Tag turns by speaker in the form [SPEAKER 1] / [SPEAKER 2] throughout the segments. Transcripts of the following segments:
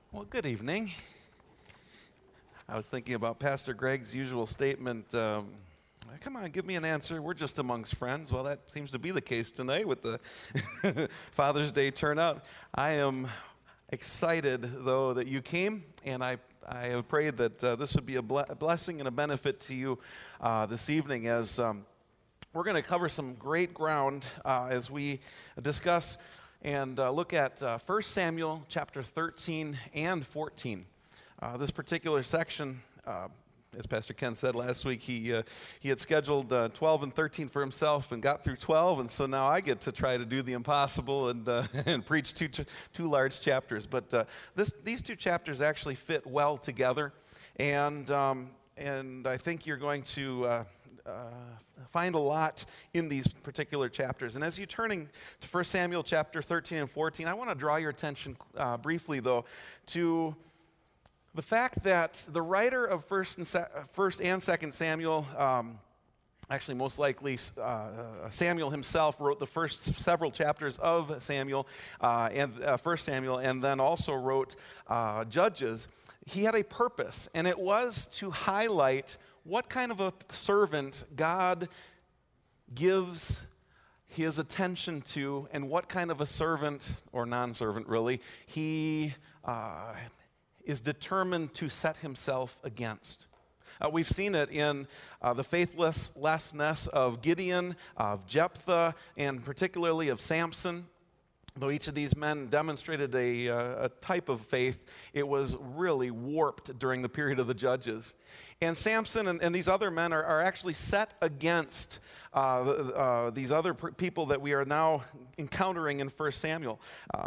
[SPEAKER 1] Well, good evening. I was thinking about Pastor Greg's usual statement, come on, give me an answer. We're just amongst friends. Well, that seems to be the case tonight with the Father's Day turnout. I am excited, though, that you came, and I have prayed that this would be a blessing and a benefit to you this evening as we're going to cover some great ground as we discuss and look at 1 Samuel chapter 13 and 14. This particular section, as Pastor Ken said last week, he had scheduled 12 and 13 for himself and got through 12, and so now I get to try to do the impossible and and preach two large chapters. But these two chapters actually fit well together, and I think you're going to find a lot in these particular chapters. And as you're turning to 1 Samuel chapter 13 and 14, I want to draw your attention briefly, though, to the fact that the writer of First and 2nd Samuel, actually most likely Samuel himself wrote the first several chapters of Samuel and 1 Samuel, and then also wrote Judges. He had a purpose, and it was to highlight what kind of a servant God gives his attention to, and what kind of a servant, or non-servant really, he is determined to set himself against. We've seen it in the faithlessness of Gideon, of Jephthah, and particularly of Samson. Though each of these men demonstrated a type of faith, it was really warped during the period of the Judges. And Samson and these other men are actually set against these other people that we are now encountering in 1 Samuel.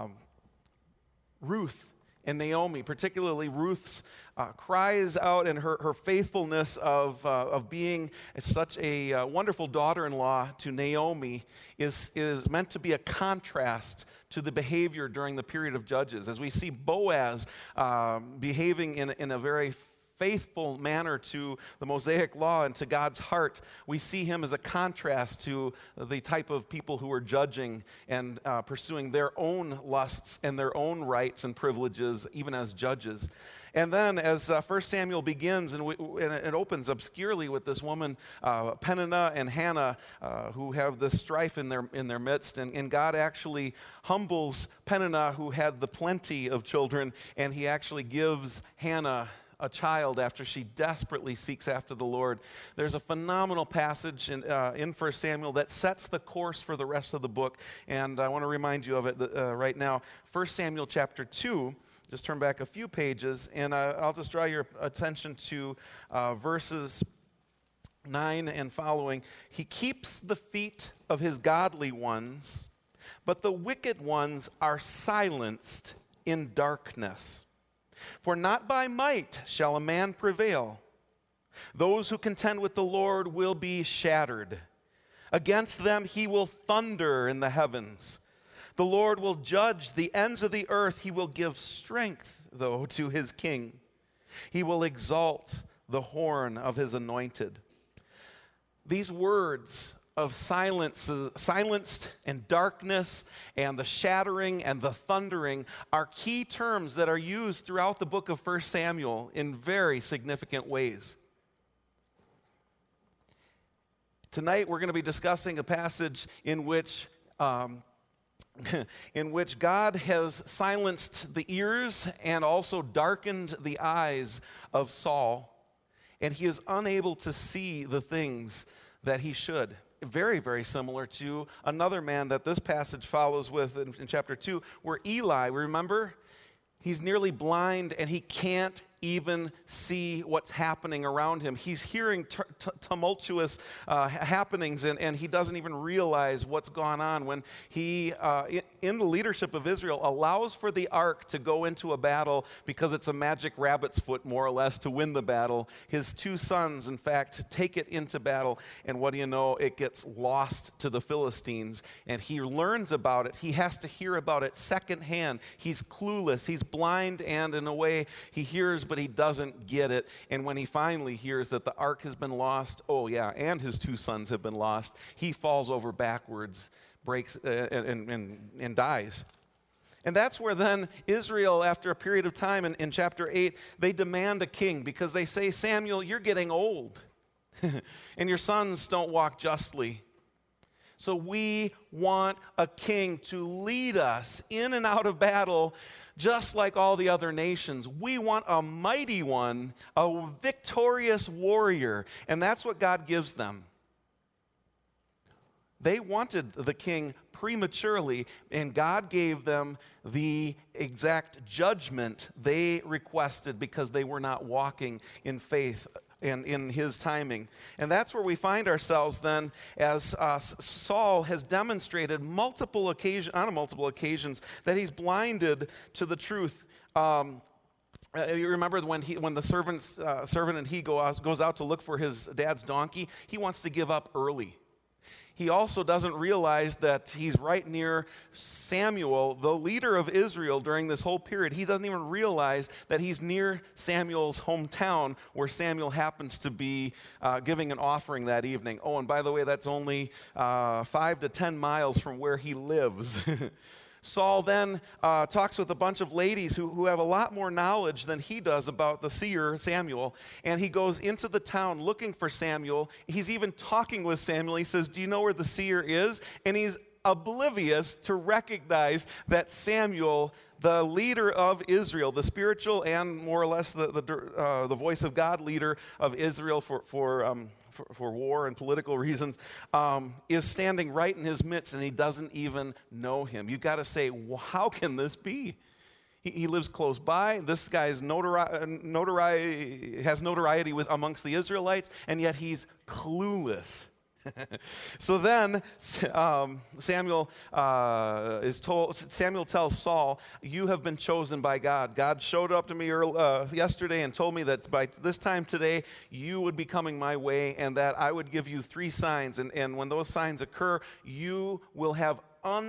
[SPEAKER 1] Ruth and Naomi, particularly Ruth's cries out and her faithfulness of being such a wonderful daughter-in-law to Naomi is meant to be a contrast to the behavior during the period of Judges. As we see Boaz behaving in a very faithful manner to the Mosaic law and to God's heart, we see him as a contrast to the type of people who are judging and pursuing their own lusts and their own rights and privileges, even as judges. And then as 1 Samuel begins, and it opens obscurely with this woman, Peninnah and Hannah, who have this strife in their midst, and God actually humbles Peninnah, who had the plenty of children, and he actually gives Hannah a child after she desperately seeks after the Lord. There's a phenomenal passage in 1 Samuel that sets the course for the rest of the book, and I want to remind you of it right now. 1 Samuel chapter 2, just turn back a few pages, and I'll just draw your attention to verses 9 and following. He keeps the feet of his godly ones, but the wicked ones are silenced in darkness. For not by might shall a man prevail. Those who contend with the Lord will be shattered. Against them he will thunder in the heavens. The Lord will judge the ends of the earth. He will give strength, though, to his king. He will exalt the horn of his anointed. These words of silenced and darkness and the shattering and the thundering are key terms that are used throughout the book of 1 Samuel in very significant ways. Tonight we're going to be discussing a passage in which God has silenced the ears and also darkened the eyes of Saul, and he is unable to see the things that he should. Very, very similar to another man that this passage follows with in chapter 2, where Eli, remember, he's nearly blind and he can't even see what's happening around him. He's hearing tumultuous happenings, and he doesn't even realize what's gone on when he, in the leadership of Israel, allows for the ark to go into a battle because it's a magic rabbit's foot, more or less, to win the battle. His two sons, in fact, take it into battle, and what do you know? It gets lost to the Philistines, and he learns about it. He has to hear about it secondhand. He's clueless. He's blind, and in a way, he hears but he doesn't get it. And when he finally hears that the ark has been lost, oh yeah, and his two sons have been lost, he falls over backwards, breaks, and dies. And that's where then Israel, after a period of time in chapter 8, they demand a king because they say, Samuel, you're getting old, and your sons don't walk justly. So we want a king to lead us in and out of battle just like all the other nations. We want a mighty one, a victorious warrior, and that's what God gives them. They wanted the king prematurely, and God gave them the exact judgment they requested because they were not walking in faith and in his timing. And that's where we find ourselves then, as Saul has demonstrated on multiple occasions that he's blinded to the truth. You remember when the servant and he goes out to look for his dad's donkey, he wants to give up early. He also doesn't realize that he's right near Samuel, the leader of Israel during this whole period. He doesn't even realize that he's near Samuel's hometown where Samuel happens to be giving an offering that evening. Oh, and by the way, that's only 5 to 10 miles from where he lives. Saul then talks with a bunch of ladies who have a lot more knowledge than he does about the seer, Samuel, and he goes into the town looking for Samuel. He's even talking with Samuel. He says, do you know where the seer is? And he's oblivious to recognize that Samuel, the leader of Israel, the spiritual and more or less the voice of God leader of Israel for war and political reasons, is standing right in his midst, and he doesn't even know him. You've got to say, well, how can this be? He lives close by. This guy's notoriety has notoriety amongst the Israelites, and yet he's clueless. So then Samuel tells Saul, you have been chosen by God. God showed up to me yesterday and told me that by this time today you would be coming my way and that I would give you 3 signs. And when those signs occur, you will have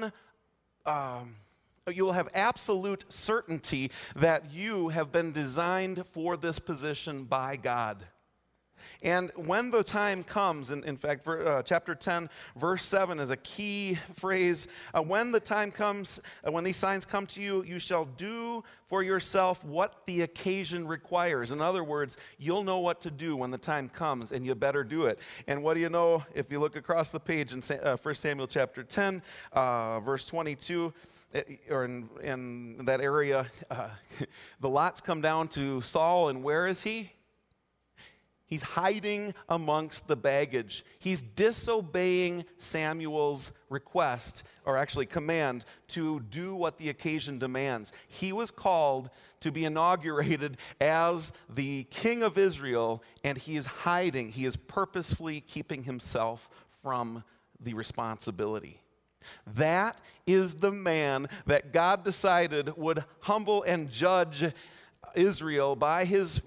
[SPEAKER 1] absolute certainty that you have been designed for this position by God. And when the time comes, in fact, chapter 10, verse 7 is a key phrase. When the time comes, when these signs come to you, you shall do for yourself what the occasion requires. In other words, you'll know what to do when the time comes, and you better do it. And what do you know? If you look across the page in 1 Samuel chapter 10, verse 22, or in that area, the lots come down to Saul, and where is he? He's hiding amongst the baggage. He's disobeying Samuel's request, or actually command, to do what the occasion demands. He was called to be inaugurated as the king of Israel, and he is hiding. He is purposefully keeping himself from the responsibility. That is the man that God decided would humble and judge Israel by his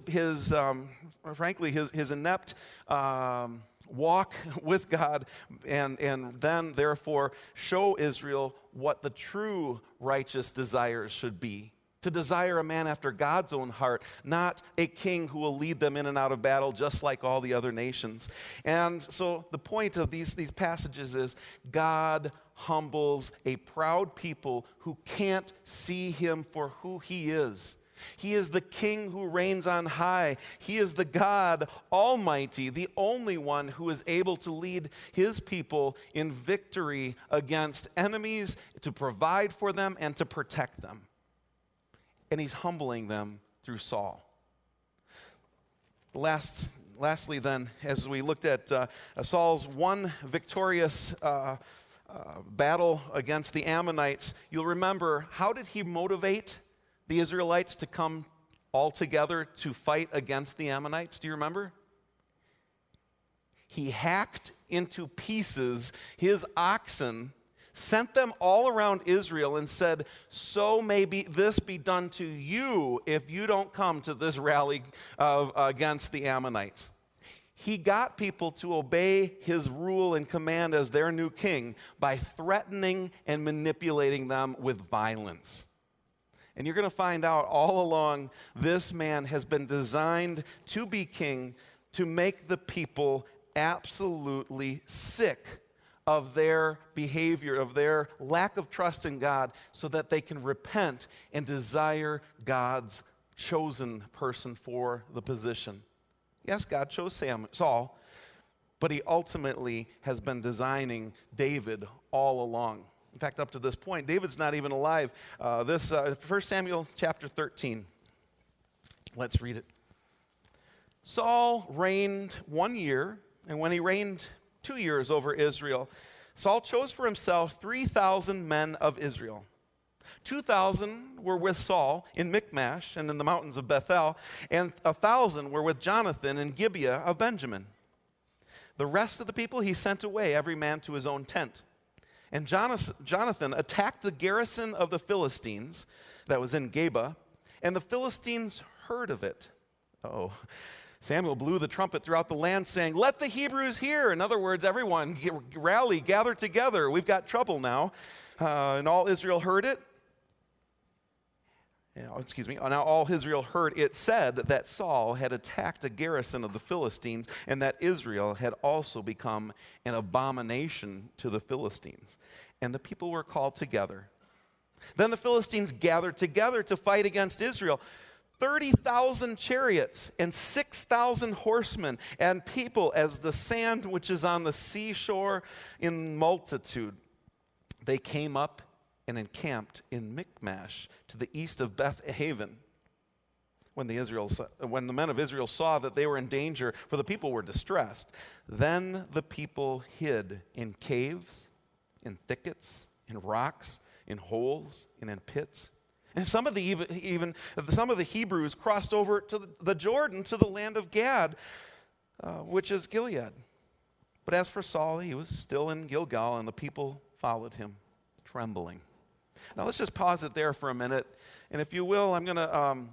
[SPEAKER 1] inept walk with God, and then therefore show Israel what the true righteous desires should be. To desire a man after God's own heart, not a king who will lead them in and out of battle just like all the other nations. And so the point of these passages is God humbles a proud people who can't see him for who he is. He is the king who reigns on high. He is the God Almighty, the only one who is able to lead his people in victory against enemies, to provide for them and to protect them. And he's humbling them through Saul. Lastly then, as we looked at Saul's one victorious battle against the Ammonites, you'll remember, how did he motivate the Israelites to come all together to fight against the Ammonites? Do you remember? He hacked into pieces his oxen, sent them all around Israel, and said, so may this be done to you if you don't come to this rally against the Ammonites. He got people to obey his rule and command as their new king by threatening and manipulating them with violence. And you're going to find out all along, this man has been designed to be king, to make the people absolutely sick of their behavior, of their lack of trust in God, so that they can repent and desire God's chosen person for the position. Yes, God chose Saul, but he ultimately has been designing David all along. In fact, up to this point, David's not even alive. 1 Samuel chapter 13. Let's read it. Saul reigned 1 year, and when he reigned 2 years over Israel, Saul chose for himself 3,000 men of Israel. 2,000 were with Saul in Michmash and in the mountains of Bethel, and 1,000 were with Jonathan in Gibeah of Benjamin. The rest of the people he sent away, every man to his own tent. And Jonathan attacked the garrison of the Philistines that was in Geba, and the Philistines heard of it. Samuel blew the trumpet throughout the land, saying, "Let the Hebrews hear." In other words, everyone rally, gather together. We've got trouble now. And all Israel heard it. Now all Israel heard it said that Saul had attacked a garrison of the Philistines, and that Israel had also become an abomination to the Philistines. And the people were called together. Then the Philistines gathered together to fight against Israel. 30,000 chariots and 6,000 horsemen, and people as the sand which is on the seashore in multitude. They came up and encamped in Michmash to the east of Beth Haven. When the men of Israel saw that they were in danger, for the people were distressed, then the people hid in caves, in thickets, in rocks, in holes, and in pits. And some of the Hebrews crossed over to the Jordan, to the land of Gad, which is Gilead. But as for Saul, he was still in Gilgal, and the people followed him, trembling. Now let's just pause it there for a minute, and if you will, I'm going to,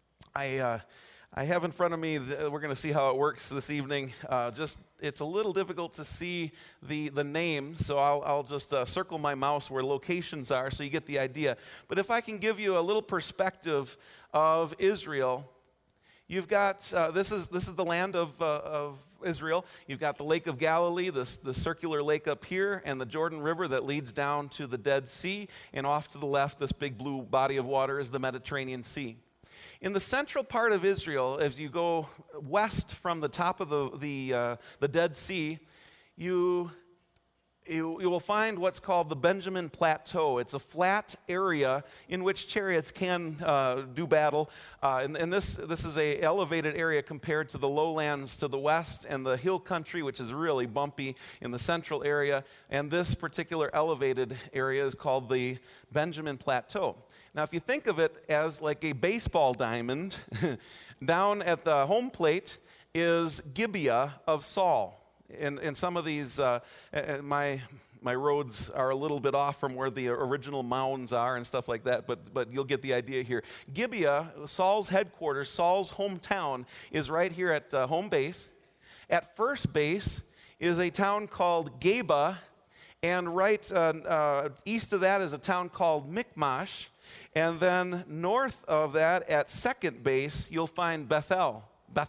[SPEAKER 1] I have in front of me, we're going to see how it works this evening. It's a little difficult to see the names, so I'll just circle my mouse where locations are so you get the idea. But if I can give you a little perspective of Israel, you've got, this is the land of Israel. You've got the Lake of Galilee, the circular lake up here, and the Jordan River that leads down to the Dead Sea, and off to the left, this big blue body of water is the Mediterranean Sea. In the central part of Israel, as you go west from the top of the Dead Sea, you will find what's called the Benjamin Plateau. It's a flat area in which chariots can do battle. And this is an elevated area compared to the lowlands to the west and the hill country, which is really bumpy in the central area. And this particular elevated area is called the Benjamin Plateau. Now, if you think of it as like a baseball diamond, down at the home plate is Gibeah of Saul. And some of these, my roads are a little bit off from where the original mounds are and stuff like that, but you'll get the idea here. Gibeah, Saul's headquarters, Saul's hometown, is right here at home base. At first base is a town called Geba, and right east of that is a town called Michmash. And then north of that, at second base, you'll find Bethel.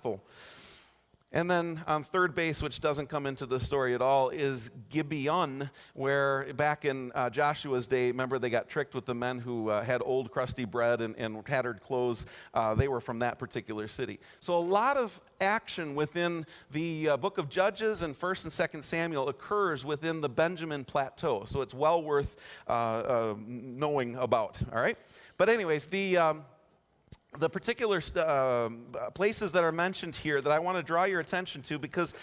[SPEAKER 1] And then on third base, which doesn't come into the story at all, is Gibeon, where back in Joshua's day, remember they got tricked with the men who had old crusty bread and tattered clothes. They were from that particular city. So a lot of action within the book of Judges and 1st and 2nd Samuel occurs within the Benjamin Plateau. So it's well worth knowing about, all right? But anyways, the particular places that are mentioned here that I want to draw your attention to, because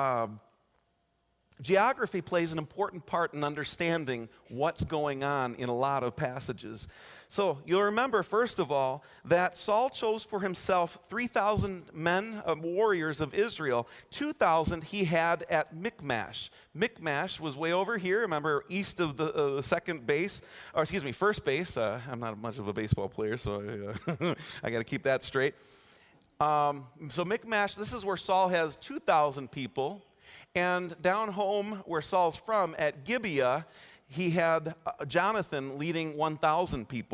[SPEAKER 1] geography plays an important part in understanding what's going on in a lot of passages. So you'll remember, first of all, that Saul chose for himself 3,000 men, warriors of Israel. 2,000 he had at Michmash. Michmash was way over here, remember, east of the first base. I'm not much of a baseball player, so I got to keep that straight. So Michmash, this is where Saul has 2,000 people. And down home, where Saul's from, at Gibeah, he had Jonathan leading 1,000 people.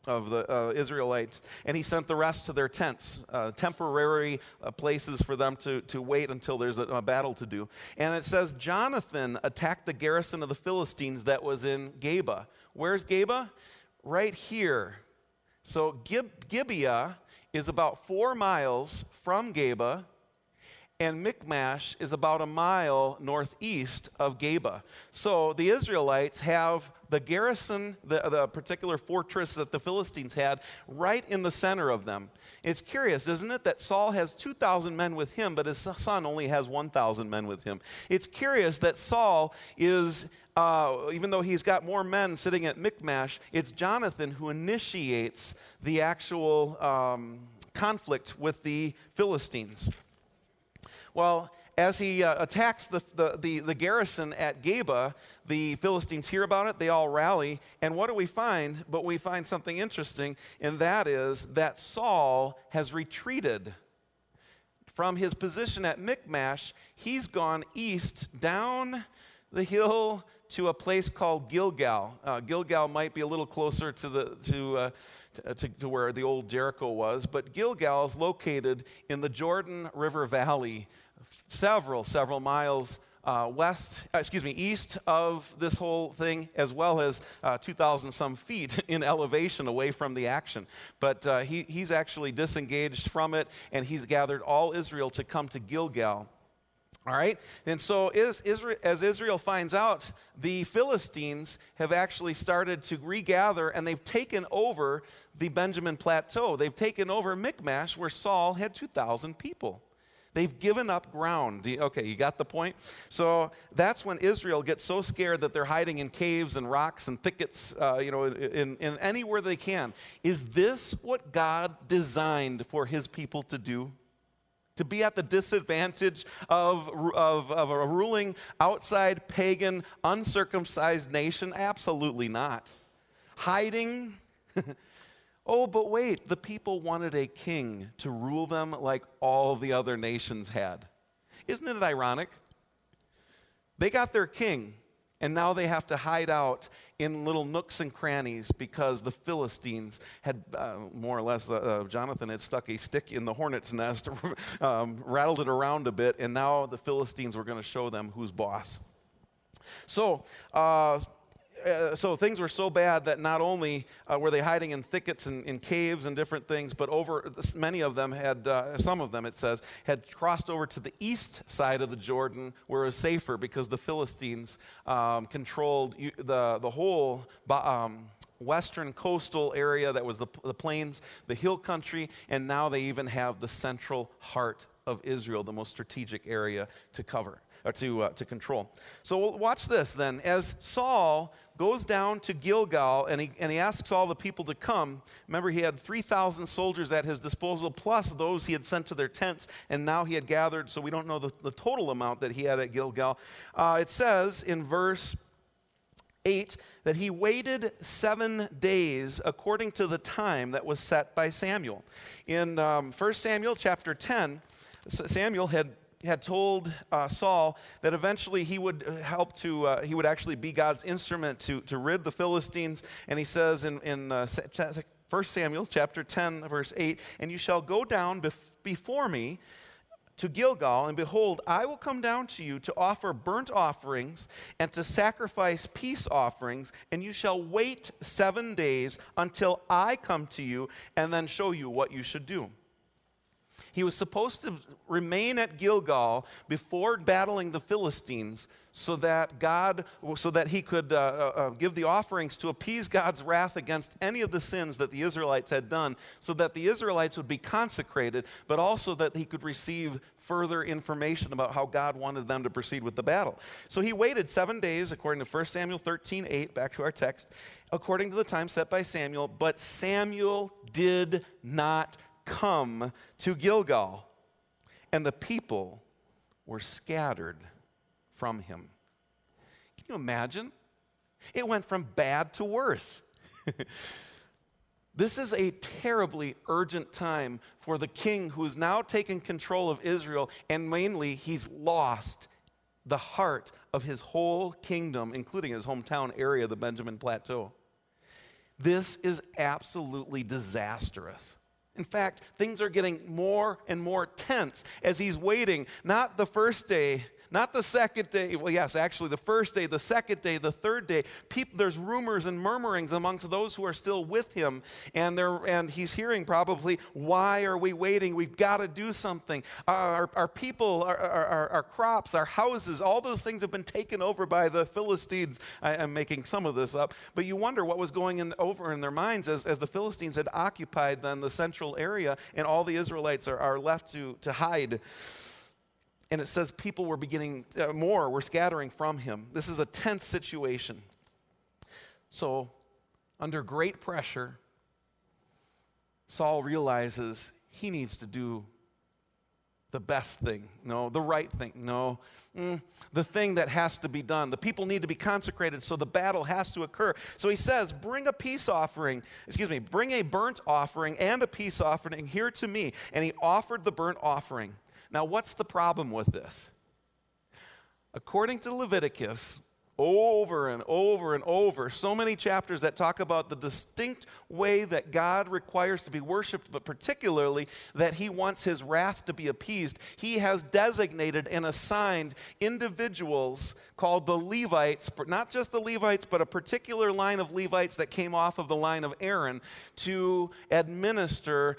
[SPEAKER 1] the Israelites, and he sent the rest to their tents, temporary places for them to wait until there's a battle to do. And it says Jonathan attacked the garrison of the Philistines that was in Geba. Where's Geba? Right here. So Gibeah is about 4 miles from Geba, and Michmash is about a mile northeast of Geba. So the Israelites have the garrison, the particular fortress that the Philistines had, right in the center of them. It's curious, isn't it, that Saul has 2,000 men with him, but his son only has 1,000 men with him. It's curious that Saul is, even though he's got more men sitting at Michmash, it's Jonathan who initiates the actual conflict with the Philistines. Well, as he attacks the garrison at Geba, the Philistines hear about it, they all rally, and what do we find? But we find something interesting, and that is that Saul has retreated. From his position at Michmash, he's gone east down the hill to a place called Gilgal. Gilgal might be a little closer to where the old Jericho was, but Gilgal is located in the Jordan River Valley, several miles east of this whole thing, as well as 2,000 some feet in elevation away from the action. But he's actually disengaged from it, and he's gathered all Israel to come to Gilgal. All right? And so as Israel finds out, the Philistines have actually started to regather, and they've taken over the Benjamin Plateau. They've taken over Michmash, where Saul had 2,000 people. They've given up ground. Okay, you got the point? So that's when Israel gets so scared that they're hiding in caves and rocks and thickets, in anywhere they can. Is this what God designed for his people to do? To be at the disadvantage of a ruling outside pagan, uncircumcised nation? Absolutely not. Hiding? Oh, but wait, the people wanted a king to rule them like all the other nations had. Isn't it ironic? They got their king, and now they have to hide out in little nooks and crannies because the Philistines had, more or less, Jonathan had stuck a stick in the hornet's nest, rattled it around a bit, and now the Philistines were going to show them who's boss. So things were so bad that not only were they hiding in thickets and in caves and different things, but many of them had, some of them it says, had crossed over to the east side of the Jordan where it was safer because the Philistines controlled the whole western coastal area that was the plains, the hill country, and now they even have the central heart of Israel, the most strategic area to cover. Or to control. So watch this then. As Saul goes down to Gilgal and he asks all the people to come, remember he had 3,000 soldiers at his disposal plus those he had sent to their tents, and now he had gathered, so we don't know the total amount that he had at Gilgal. It says in verse 8 that he waited 7 days according to the time that was set by Samuel. In 1 Samuel chapter 10, Samuel had told Saul that eventually he would he would actually be God's instrument to rid the Philistines. And he says in 1 Samuel chapter 10, verse 8, "And you shall go down before me to Gilgal, and behold, I will come down to you to offer burnt offerings and to sacrifice peace offerings, and you shall wait 7 days until I come to you and then show you what you should do." He was supposed to remain at Gilgal before battling the Philistines so that he could give the offerings to appease God's wrath against any of the sins that the Israelites had done, so that the Israelites would be consecrated, but also that he could receive further information about how God wanted them to proceed with the battle. So he waited 7 days, according to 1 Samuel 13:8, back to our text, according to the time set by Samuel, but Samuel did not come to Gilgal, and the people were scattered from him. Can you imagine? It went from bad to worse. This is a terribly urgent time for the king who's now taken control of Israel, and mainly he's lost the heart of his whole kingdom, including his hometown area, the Benjamin Plateau. This is absolutely disastrous. In fact, things are getting more and more tense as he's waiting, not the first day, not the second day. Well, yes, actually, the first day, the second day, the third day. There's rumors and murmurings amongst those who are still with him, and he's hearing probably, why are we waiting? We've got to do something. Our people, our crops, our houses, all those things have been taken over by the Philistines. I'm making some of this up, but you wonder what was going over in their minds as the Philistines had occupied then the central area, and all the Israelites are left to hide. And it says people were were scattering from him. This is a tense situation. So, under great pressure, Saul realizes he needs to do the best thing. No, the right thing. No, the thing that has to be done. The people need to be consecrated, so the battle has to occur. So he says, bring a burnt offering and a peace offering here to me. And he offered the burnt offering. Now, what's the problem with this? According to Leviticus, over and over and over, so many chapters that talk about the distinct way that God requires to be worshiped, but particularly that he wants his wrath to be appeased. He has designated and assigned individuals called the Levites, not just the Levites, but a particular line of Levites that came off of the line of Aaron to administer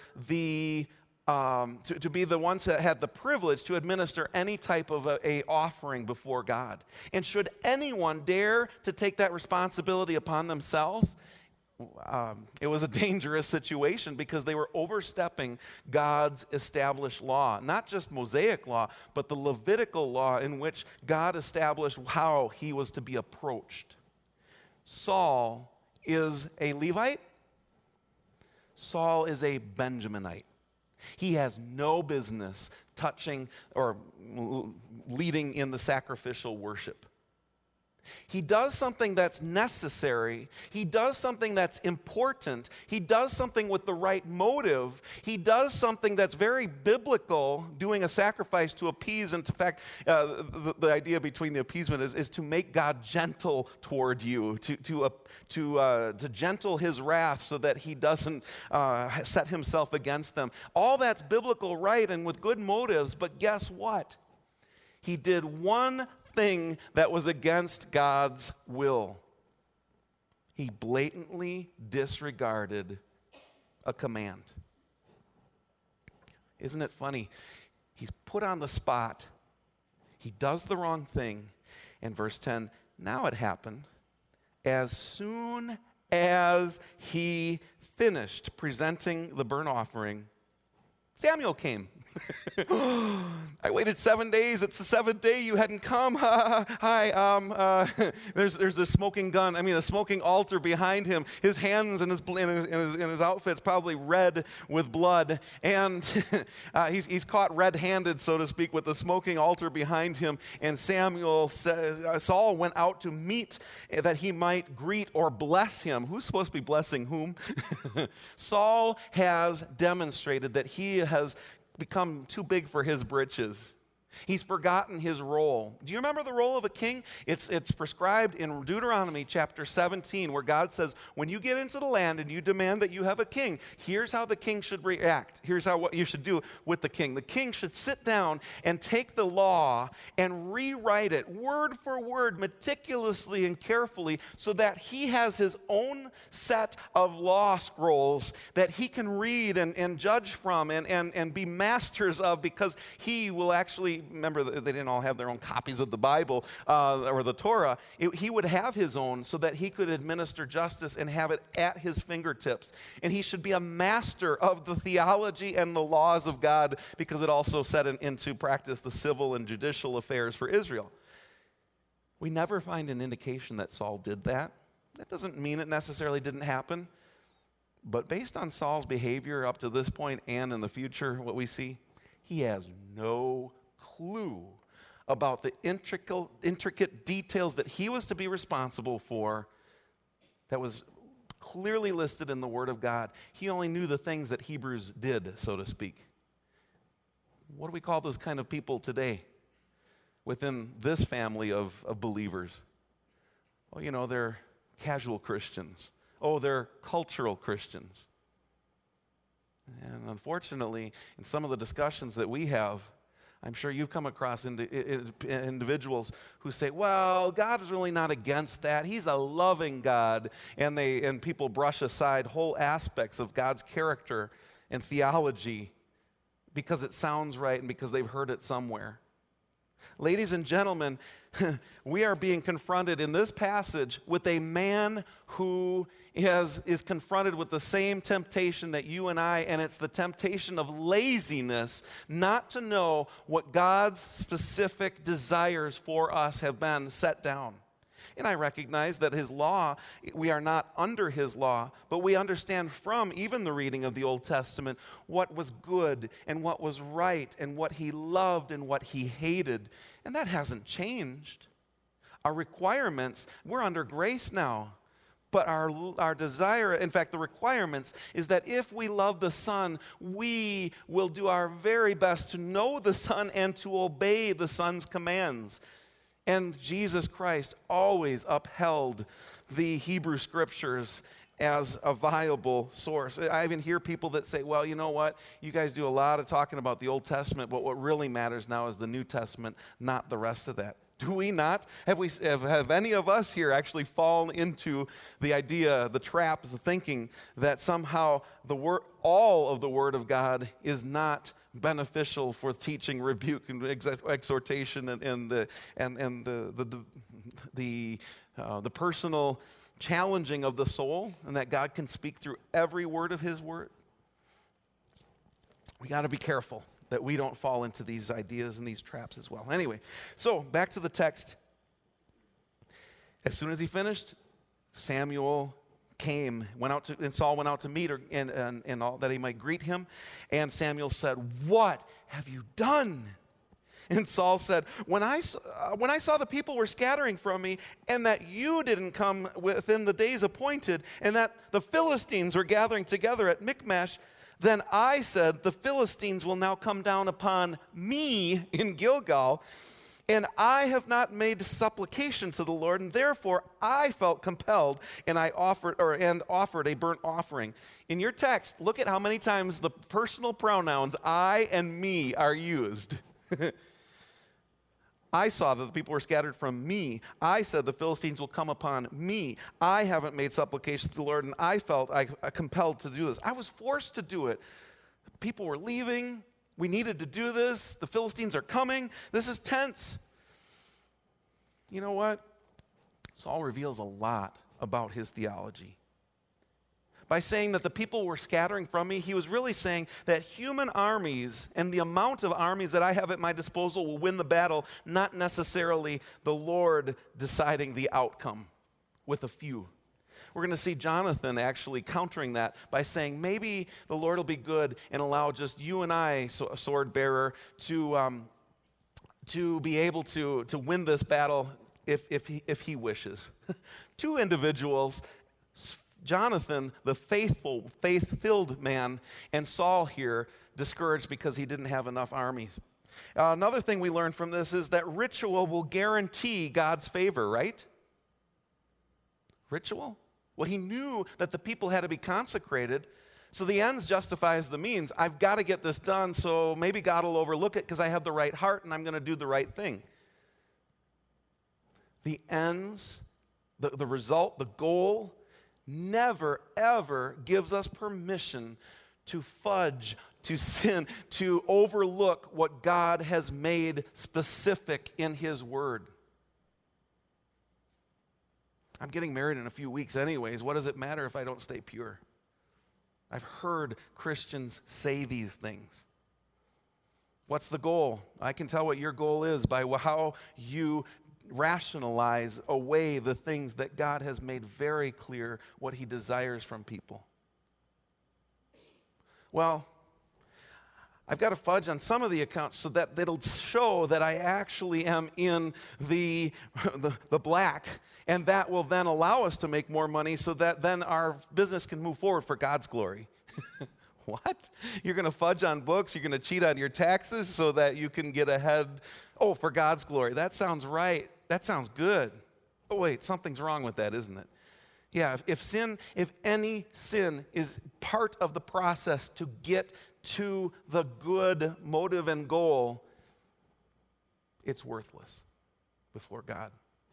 [SPEAKER 1] to be the ones that had the privilege to administer any type of a offering before God. And should anyone dare to take that responsibility upon themselves, it was a dangerous situation because they were overstepping God's established law. Not just Mosaic law, but the Levitical law in which God established how he was to be approached. Saul is a Levite. Saul is a Benjaminite. He has no business touching or leading in the sacrificial worship. He does something that's necessary. He does something that's important. He does something with the right motive. He does something that's very biblical, doing a sacrifice to appease. And in fact, the idea between the appeasement is to make God gentle toward you, to gentle his wrath so that he doesn't set himself against them. All that's biblical, right, and with good motives. But guess what? He did one thing that was against God's will. He blatantly disregarded a command. Isn't it funny? He's put on the spot. He does the wrong thing. In verse 10, now it happened, as soon as he finished presenting the burnt offering, Samuel came. I waited 7 days. It's the seventh day. You hadn't come. Hi. There's a smoking gun. a smoking altar behind him. His hands and his outfit's probably red with blood, and he's caught red-handed, so to speak, with the smoking altar behind him. And Saul went out to meet that he might greet or bless him. Who's supposed to be blessing whom? Saul has demonstrated that he has become too big for his britches. He's forgotten his role. Do you remember the role of a king? It's prescribed in Deuteronomy chapter 17, where God says, when you get into the land and you demand that you have a king, here's how the king should react. Here's what you should do with the king. The king should sit down and take the law and rewrite it word for word, meticulously and carefully, so that he has his own set of law scrolls that he can read and judge from and be masters of, because he will actually, remember, they didn't all have their own copies of the Bible or the Torah. He would have his own so that he could administer justice and have it at his fingertips. And he should be a master of the theology and the laws of God, because it also set into practice the civil and judicial affairs for Israel. We never find an indication that Saul did that. That doesn't mean it necessarily didn't happen. But based on Saul's behavior up to this point and in the future, what we see, he has no clue about the intricate details that he was to be responsible for that was clearly listed in the Word of God. He only knew the things that Hebrews did, so to speak. What do we call those kind of people today within this family of believers? Well, they're casual Christians. oh, they're cultural Christians. And unfortunately, in some of the discussions that we have, I'm sure you've come across individuals who say, well, God is really not against that. He's a loving God. And people brush aside whole aspects of God's character and theology because it sounds right and because they've heard it somewhere. Ladies and gentlemen, we are being confronted in this passage with a man who is confronted with the same temptation that you and I, and it's the temptation of laziness, not to know what God's specific desires for us have been set down. And I recognize that his law, we are not under his law, but we understand from even the reading of the Old Testament what was good and what was right and what he loved and what he hated. And that hasn't changed. Our requirements, we're under grace now. But our desire, in fact, the requirements is that if we love the Son, we will do our very best to know the Son and to obey the Son's commands. And Jesus Christ always upheld the Hebrew Scriptures as a viable source. I even hear people that say, well, you know what? You guys do a lot of talking about the Old Testament, but what really matters now is the New Testament, not the rest of that. Do we not? Have any of us here actually fallen into the idea, the trap, the thinking that somehow all of the Word of God is not beneficial for teaching, rebuke, and exhortation, and the personal challenging of the soul, and that God can speak through every word of His Word? We got to be careful that we don't fall into these ideas and these traps as well. Anyway, so back to the text. As soon as he finished, Samuel came, and Saul went out to meet her and all that he might greet him. And Samuel said, "What have you done?" And Saul said, when I saw the people were scattering from me, and that you didn't come within the days appointed, and that the Philistines were gathering together at Michmash, then I said, the Philistines will now come down upon me in Gilgal, and I have not made supplication to the Lord, and therefore I felt compelled, and I offered a burnt offering. In your text, look at how many times the personal pronouns I and me are used. I saw that the people were scattered from me. I said the Philistines will come upon me. I haven't made supplication to the Lord, and I felt compelled to do this. I was forced to do it. People were leaving. We needed to do this. The Philistines are coming. This is tense. You know what? Saul reveals a lot about his theology. By saying that the people were scattering from me, he was really saying that human armies and the amount of armies that I have at my disposal will win the battle, not necessarily the Lord deciding the outcome with a few. We're going to see Jonathan actually countering that by saying maybe the Lord will be good and allow just you and I, a sword bearer, to be able to win this battle if he wishes. Two individuals, Jonathan, the faithful, faith-filled man, and Saul here, discouraged because he didn't have enough armies. Another thing we learn from this is that ritual will guarantee God's favor, right? Ritual? Well, he knew that the people had to be consecrated, so the ends justifies the means. I've got to get this done, so maybe God will overlook it because I have the right heart and I'm going to do the right thing. The ends, the result, the goal, never, ever gives us permission to fudge, to sin, to overlook what God has made specific in His Word. I'm getting married in a few weeks anyways. What does it matter if I don't stay pure? I've heard Christians say these things. What's the goal? I can tell what your goal is by how you rationalize away the things that God has made very clear what He desires from people. Well, I've got to fudge on some of the accounts so that it'll show that I actually am in the black, and that will then allow us to make more money so that then our business can move forward for God's glory. What? You're going to fudge on books? You're going to cheat on your taxes so that you can get ahead? Oh, for God's glory. That sounds right. That sounds good. Oh, wait, something's wrong with that, isn't it? Yeah, if any sin is part of the process to get to the good motive and goal, it's worthless before God.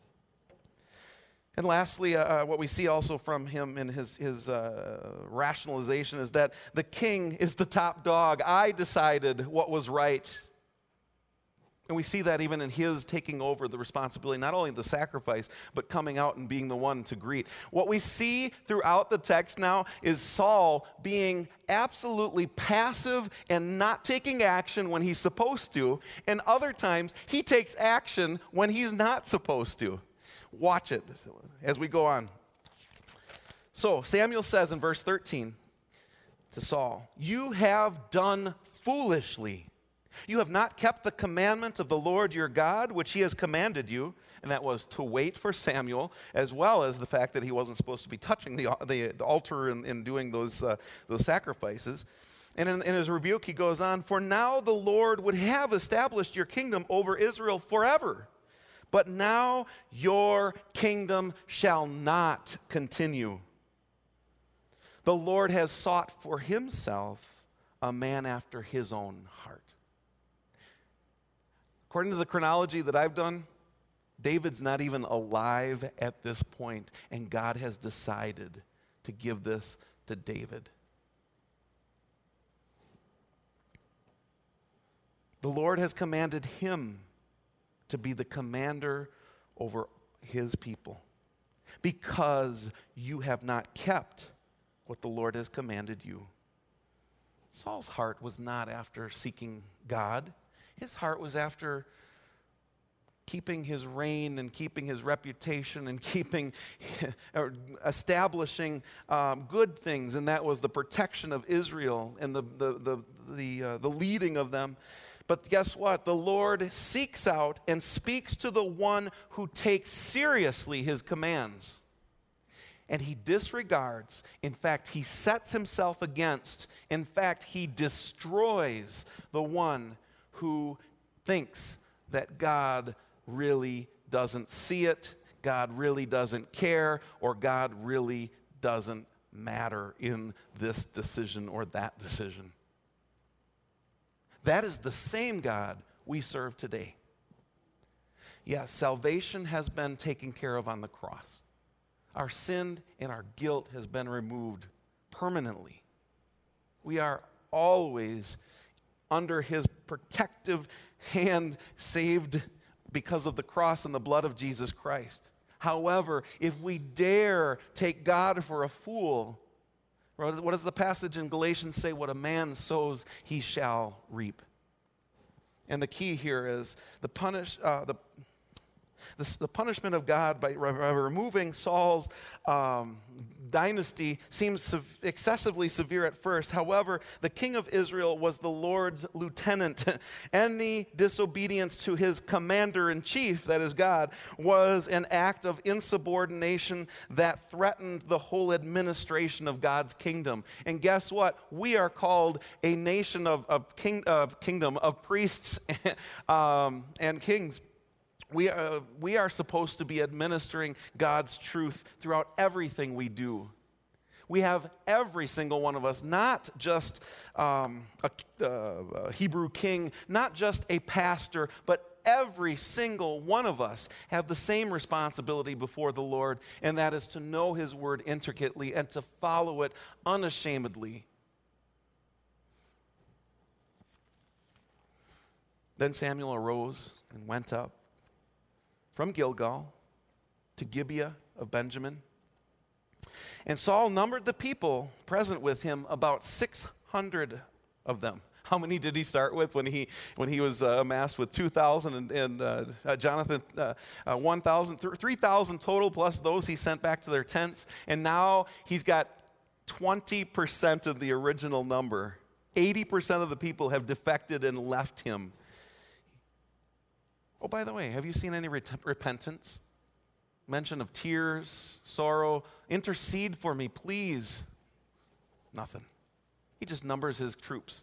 [SPEAKER 1] And lastly, what we see also from him in his rationalization is that the king is the top dog. I decided what was right. And we see that even in his taking over the responsibility, not only of the sacrifice, but coming out and being the one to greet. What we see throughout the text now is Saul being absolutely passive and not taking action when he's supposed to, and other times he takes action when he's not supposed to. Watch it as we go on. So Samuel says in verse 13 to Saul, "You have done foolishly. You have not kept the commandment of the Lord your God, which he has commanded you," and that was to wait for Samuel, as well as the fact that he wasn't supposed to be touching the altar and doing those sacrifices. And in his rebuke, he goes on, "For now the Lord would have established your kingdom over Israel forever. But now your kingdom shall not continue. The Lord has sought for himself a man after his own heart." According to the chronology that I've done, David's not even alive at this point, and God has decided to give this to David. The Lord has commanded him to be the commander over his people, because you have not kept what the Lord has commanded you. Saul's heart was not after seeking God. His heart was after keeping his reign and keeping his reputation and establishing good things, and that was the protection of Israel and the leading of them. But guess what? The Lord seeks out and speaks to the one who takes seriously his commands. And he disregards. In fact, he sets himself against. In fact, he destroys the one who thinks that God really doesn't see it, God really doesn't care, or God really doesn't matter in this decision or that decision. That is the same God we serve today. Yes, salvation has been taken care of on the cross. Our sin and our guilt has been removed permanently. We are always under his protective hand, saved because of the cross and the blood of Jesus Christ. However, if we dare take God for a fool, what does the passage in Galatians say? What a man sows, he shall reap. And the key here is the punishment of God by removing Saul's dynasty seems excessively severe at first. However, the king of Israel was the Lord's lieutenant. Any disobedience to his commander-in-chief, that is God, was an act of insubordination that threatened the whole administration of God's kingdom. And guess what? We are called a nation of kingdom of priests and kings. We are supposed to be administering God's truth throughout everything we do. We have every single one of us, not just a Hebrew king, not just a pastor, but every single one of us have the same responsibility before the Lord, and that is to know his word intricately and to follow it unashamedly. Then Samuel arose and went up from Gilgal to Gibeah of Benjamin. And Saul numbered the people present with him, about 600 of them. How many did he start with when he was amassed with 2,000 and Jonathan 1,000, 3,000 total plus those he sent back to their tents. And now he's got 20% of the original number. 80% of the people have defected and left him. Oh, by the way, have you seen any repentance? Mention of tears, sorrow. Intercede for me, please. Nothing. He just numbers his troops.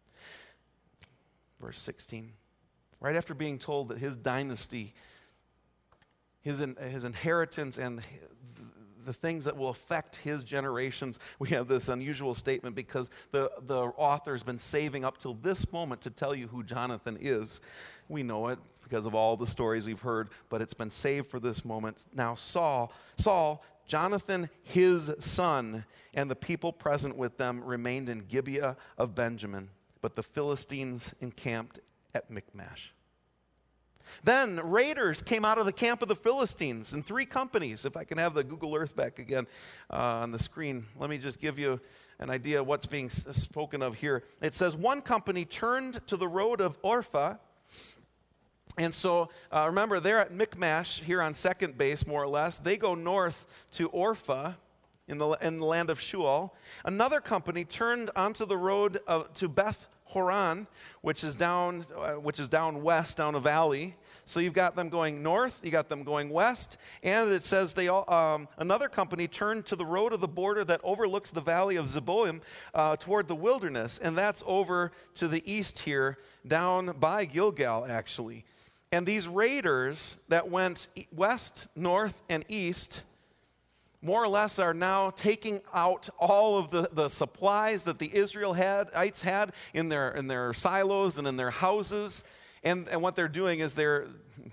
[SPEAKER 1] Verse 16. Right after being told that his dynasty, his inheritance, and the things that will affect his generations. We have this unusual statement because the author's been saving up till this moment to tell you who Jonathan is. We know it because of all the stories we've heard, but it's been saved for this moment. Now Saul, Jonathan, his son, and the people present with them remained in Gibeah of Benjamin, but the Philistines encamped at Michmash. Then raiders came out of the camp of the Philistines in 3 companies. If I can have the Google Earth back again on the screen, let me just give you an idea of what's being spoken of here. It says, one company turned to the road of Orpha. And so, remember, they're at Michmash here on second base, more or less. They go north to Orpha in the land of Shual. Another company turned onto the road to Beth Horon, which is down west, down a valley. So you've got them going north, you got them going west, and it says another company turned to the road of the border that overlooks the valley of Zeboim toward the wilderness, and that's over to the east here, down by Gilgal, actually. And these raiders that went west, north, and east more or less are now taking out all of the supplies that the Israelites had in their silos and in their houses. And what they're doing is they're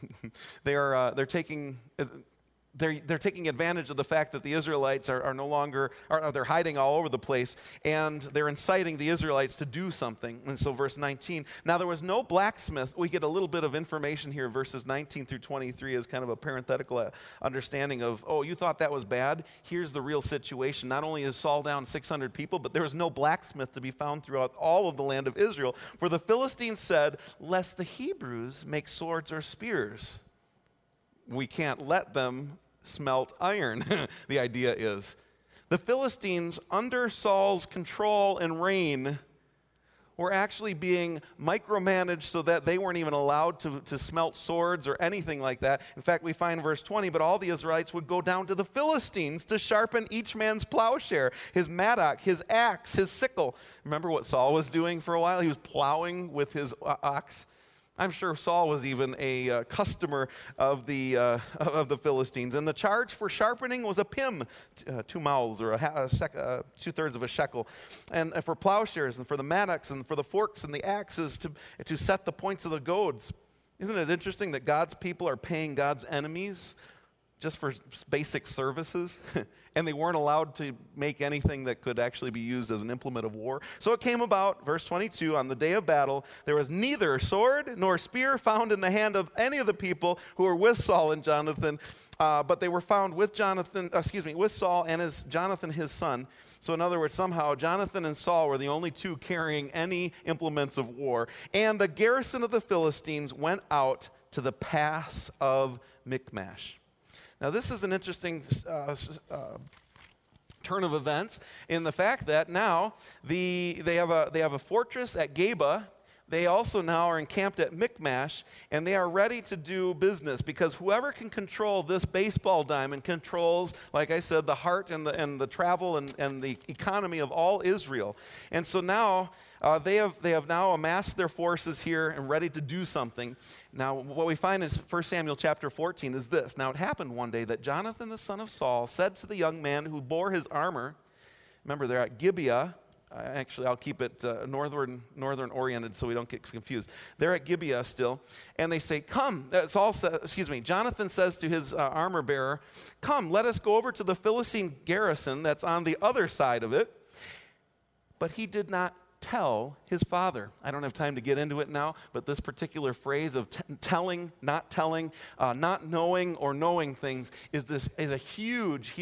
[SPEAKER 1] taking advantage of the fact that the Israelites are no longer, they're hiding all over the place, and they're inciting the Israelites to do something. And so verse 19, now there was no blacksmith. We get a little bit of information here, verses 19 through 23 as kind of a parenthetical understanding of, oh, you thought that was bad? Here's the real situation. Not only is Saul down 600 people, but there was no blacksmith to be found throughout all of the land of Israel. For the Philistines said, lest the Hebrews make swords or spears, we can't let them smelt iron, the idea is. The Philistines, under Saul's control and reign, were actually being micromanaged so that they weren't even allowed to smelt swords or anything like that. In fact, we find verse 20, but all the Israelites would go down to the Philistines to sharpen each man's plowshare, his mattock, his axe, his sickle. Remember what Saul was doing for a while? He was plowing with his ox. I'm sure Saul was even a customer of the Philistines. And the charge for sharpening was a pim, 2 mouths, or 2/3 of a shekel. And for plowshares, and for the mattocks, and for the forks and the axes to set the points of the goads. Isn't it interesting that God's people are paying God's enemies just for basic services? And they weren't allowed to make anything that could actually be used as an implement of war. So it came about, verse 22, on the day of battle, there was neither sword nor spear found in the hand of any of the people who were with Saul and Jonathan, but they were found with Saul and Jonathan his son. So in other words, somehow Jonathan and Saul were the only two carrying any implements of war. And the garrison of the Philistines went out to the pass of Michmash. Now, this is an interesting turn of events in the fact that now they have a fortress at Geba. They also now are encamped at Michmash, and they are ready to do business because whoever can control this baseball diamond controls, like I said, the heart and the travel and the economy of all Israel. And so now they have now amassed their forces here and ready to do something. Now, what we find in 1 Samuel chapter 14 is this. Now, it happened one day that Jonathan the son of Saul said to the young man who bore his armor, remember they're at Gibeah. Actually, I'll keep it northern oriented so we don't get confused. They're at Gibeah still, and they say, "Come." Jonathan says to his armor bearer, "Come, let us go over to the Philistine garrison that's on the other side of it." But he did not tell his father. I don't have time to get into it now, but this particular phrase of telling, not knowing or knowing things is a huge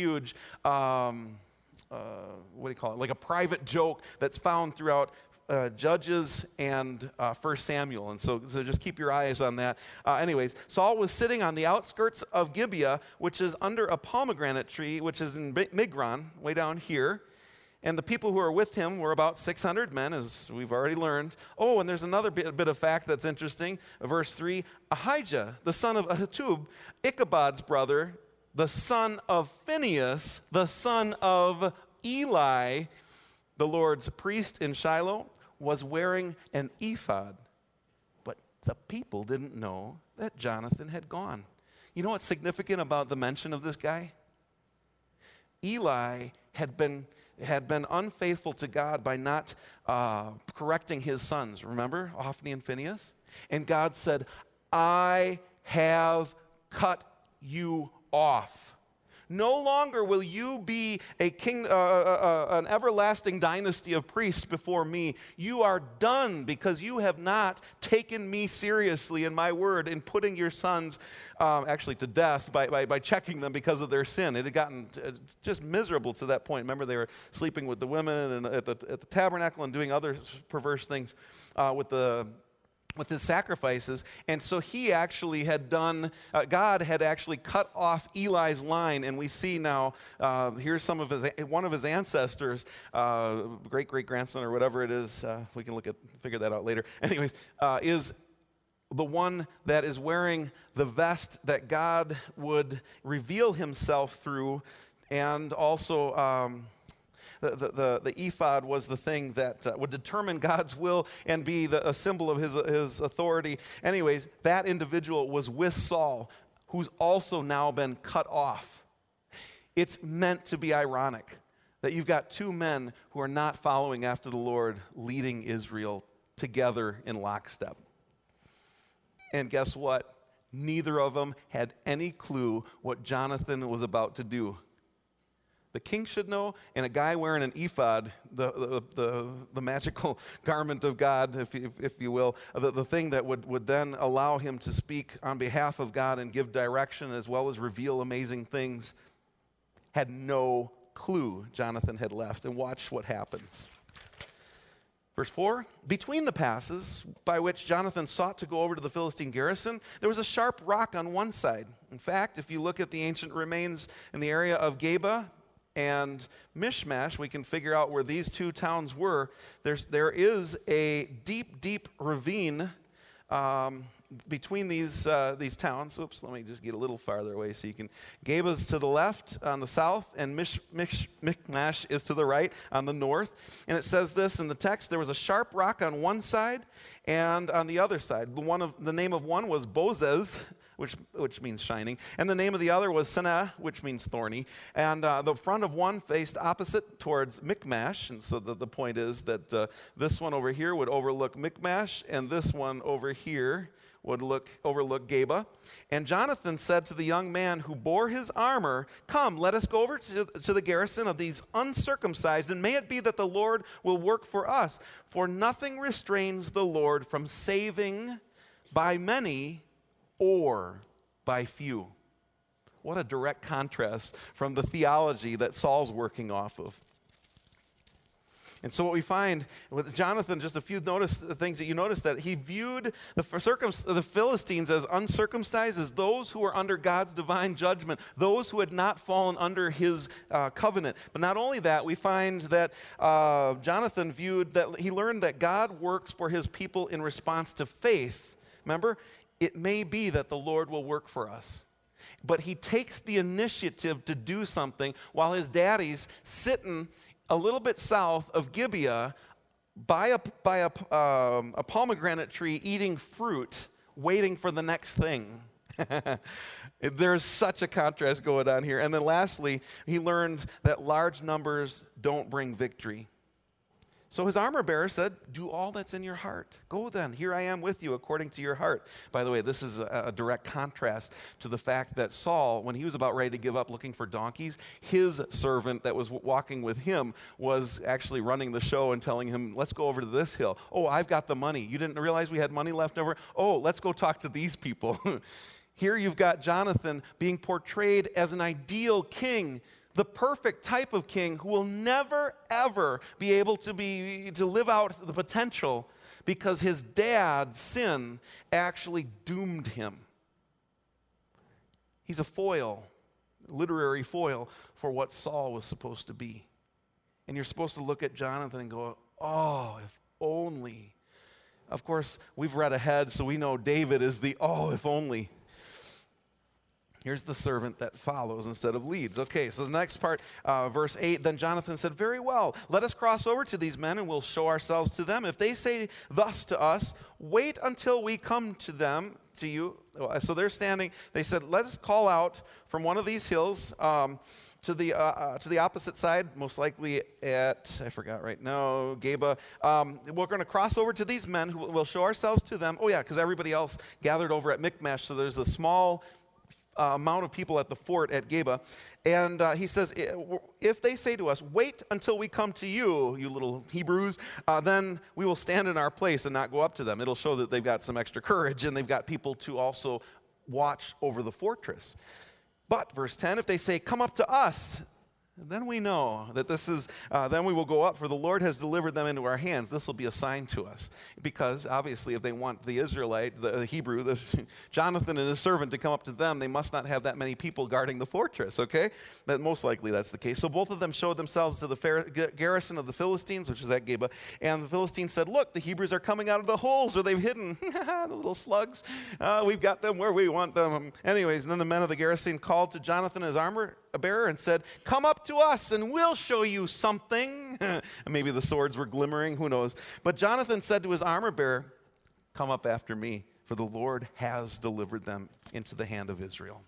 [SPEAKER 1] like a private joke that's found throughout Judges and 1 Samuel. And so just keep your eyes on that. Anyways, Saul was sitting on the outskirts of Gibeah, which is under a pomegranate tree, which is in Migron, way down here. And the people who were with him were about 600 men, as we've already learned. Oh, and there's another bit of fact that's interesting. Verse 3, Ahijah, the son of Ahitub, Ichabod's brother, the son of Phinehas, the son of Eli, the Lord's priest in Shiloh, was wearing an ephod. But the people didn't know that Jonathan had gone. You know what's significant about the mention of this guy? Eli had been unfaithful to God by not correcting his sons. Remember Hophni and Phinehas? And God said, I have cut you off. No longer will you be a king, an everlasting dynasty of priests before me. You are done because you have not taken me seriously in my word in putting your sons actually to death by checking them because of their sin. It had gotten just miserable to that point. Remember, they were sleeping with the women and at the tabernacle and doing other perverse things with his sacrifices. And so he actually had done, God had actually cut off Eli's line. And we see now, here's one of his ancestors, great-great-grandson or whatever it is, we can figure that out later. Anyways, is the one that is wearing the vest that God would reveal himself through, and also the ephod was the thing that would determine God's will and be a symbol of his authority. Anyways, that individual was with Saul, who's also now been cut off. It's meant to be ironic that you've got two men who are not following after the Lord leading Israel together in lockstep. And guess what? Neither of them had any clue what Jonathan was about to do. The king should know, and a guy wearing an ephod, the magical garment of God, if you will, the thing that would then allow him to speak on behalf of God and give direction as well as reveal amazing things, had no clue Jonathan had left. And watch what happens. Verse 4, between the passes by which Jonathan sought to go over to the Philistine garrison, there was a sharp rock on one side. In fact, if you look at the ancient remains in the area of Geba and Mishmash, we can figure out where these two towns were. There is a deep ravine between these towns. Oops, let me just get a little farther away so you can. Geba's to the left on the south, and Michmash is to the right on the north. And it says this in the text: there was a sharp rock on one side and on the other side. The name of one was Bozez, which means shining, and the name of the other was Seneh, which means thorny. And the front of one faced opposite towards Michmash, and so the point is that this one over here would overlook Michmash, and this one over here would overlook Geba. And Jonathan said to the young man who bore his armor, "Come, let us go over to the garrison of these uncircumcised, and may it be that the Lord will work for us. For nothing restrains the Lord from saving by many or by few." What a direct contrast from the theology that Saul's working off of. And so what we find with Jonathan, just a few things that you notice, that he viewed the Philistines as uncircumcised, as those who were under God's divine judgment, those who had not fallen under his covenant. But not only that, we find that Jonathan he learned that God works for his people in response to faith. Remember, it may be that the Lord will work for us. But he takes the initiative to do something while his daddy's sitting a little bit south of Gibeah by a pomegranate tree eating fruit, waiting for the next thing. There's such a contrast going on here. And then lastly, he learned that large numbers don't bring victory. So his armor bearer said, "Do all that's in your heart. Go then, here I am with you according to your heart." By the way, this is a direct contrast to the fact that Saul, when he was about ready to give up looking for donkeys, his servant that was walking with him was actually running the show and telling him, "Let's go over to this hill. Oh, I've got the money. You didn't realize we had money left over? Oh, let's go talk to these people." Here you've got Jonathan being portrayed as an ideal king, the perfect type of king who will never, ever be able to live out the potential because his dad's sin actually doomed him. He's a foil, literary foil for what Saul was supposed to be. And you're supposed to look at Jonathan and go, "Oh, if only." Of course, we've read ahead, so we know David is the "oh, if only." Here's the servant that follows instead of leads. Okay, so the next part, verse 8, then Jonathan said, very well, let us cross over to these men and we'll show ourselves to them. If they say thus to us, wait until we come to you. So they're standing, they said, let us call out from one of these hills to the opposite side, most likely at, I forgot right now, Geba. We're going to cross over to these men who will show ourselves to them. Oh yeah, because everybody else gathered over at Michmash, so there's the small amount of people at the fort at Geba. And he says, if they say to us, wait until we come to you, you little Hebrews, then we will stand in our place and not go up to them. It'll show that they've got some extra courage and they've got people to also watch over the fortress. But, verse 10, if they say, come up to us, then we know that this is, then we will go up, for the Lord has delivered them into our hands. This will be a sign to us. Because, obviously, if they want the Israelite, the Hebrew, Jonathan and his servant to come up to them, they must not have that many people guarding the fortress, okay? That most likely that's the case. So both of them showed themselves to the garrison of the Philistines, which is at Geba, and the Philistines said, look, the Hebrews are coming out of the holes where they've hidden. The little slugs. We've got them where we want them. Anyways, and then the men of the garrison called to Jonathan, his armor bearer, and said, come up to us and we'll show you something. Maybe the swords were glimmering, who knows. But Jonathan said to his armor bearer, come up after me, for the Lord has delivered them into the hand of Israel.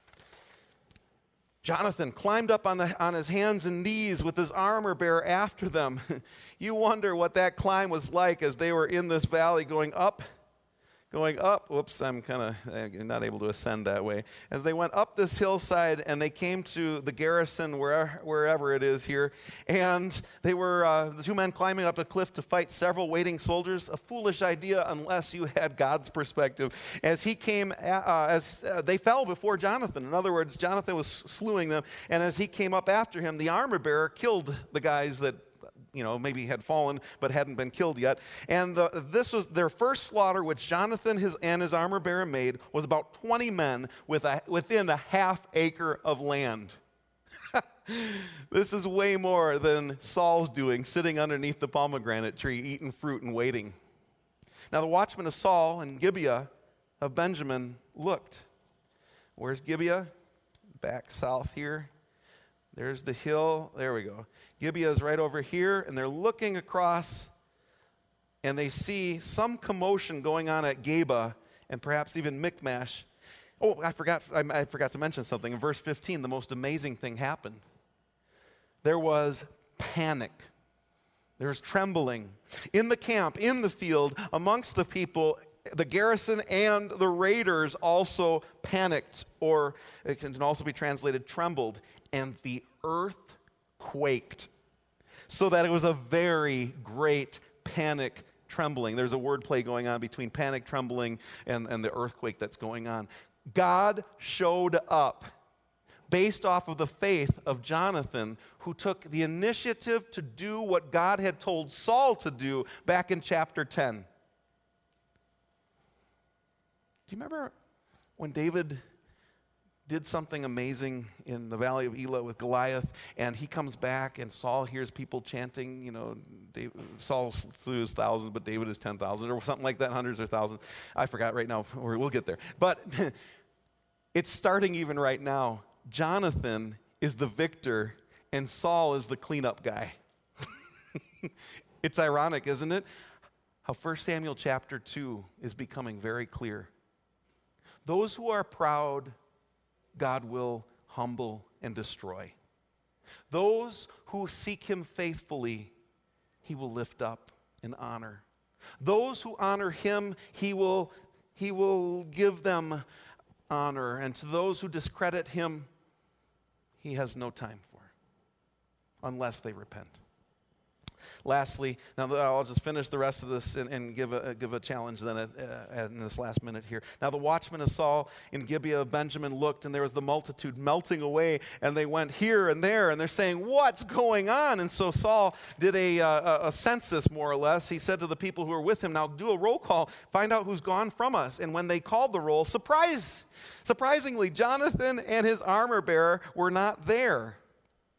[SPEAKER 1] Jonathan climbed up on his hands and knees with his armor bearer after them. You wonder what that climb was like as they were in this valley going up. Whoops, I'm kind of not able to ascend that way. As they went up this hillside and they came to the garrison, wherever it is here, and they were the two men climbing up a cliff to fight several waiting soldiers. A foolish idea unless you had God's perspective. As he came, they fell before Jonathan. In other words, Jonathan was slewing them, and as he came up after him, the armor bearer killed the guys that maybe had fallen but hadn't been killed yet. And this was their first slaughter, which Jonathan and his armor bearer made, was about 20 men within a half acre of land. This is way more than Saul's doing, sitting underneath the pomegranate tree, eating fruit and waiting. Now the watchmen of Saul and Gibeah of Benjamin looked. Where's Gibeah? Back south here. There's the hill. There we go. Gibeah is right over here, and they're looking across, and they see some commotion going on at Geba, and perhaps even Michmash. Oh, I forgot to mention something. In verse 15, the most amazing thing happened. There was panic. There was trembling in the camp, in the field, amongst the people. The garrison and the raiders also panicked, or it can also be translated trembled, and the earth quaked, so that it was a very great panic trembling. There's a wordplay going on between panic trembling and the earthquake that's going on. God showed up based off of the faith of Jonathan, who took the initiative to do what God had told Saul to do back in chapter 10. Do you remember when David did something amazing in the valley of Elah with Goliath, and he comes back and Saul hears people chanting, Saul slew his thousands, but David is 10,000, or something like that, hundreds or thousands. I forgot right now, we'll get there. But it's starting even right now. Jonathan is the victor, and Saul is the cleanup guy. It's ironic, isn't it? How 1 Samuel chapter 2 is becoming very clear. Those who are proud, God will humble and destroy. Those who seek him faithfully, he will lift up and honor. Those who honor him, he will give them honor. And to those who discredit him, he has no time for, unless they repent. Lastly, now I'll just finish the rest of this and give a challenge then in this last minute here. Now the watchmen of Saul in Gibeah of Benjamin looked, and there was the multitude melting away, and they went here and there, and they're saying, what's going on? And so Saul did a census, more or less. He said to the people who were with him, now do a roll call, find out who's gone from us. And when they called the roll, surprisingly, Jonathan and his armor bearer were not there.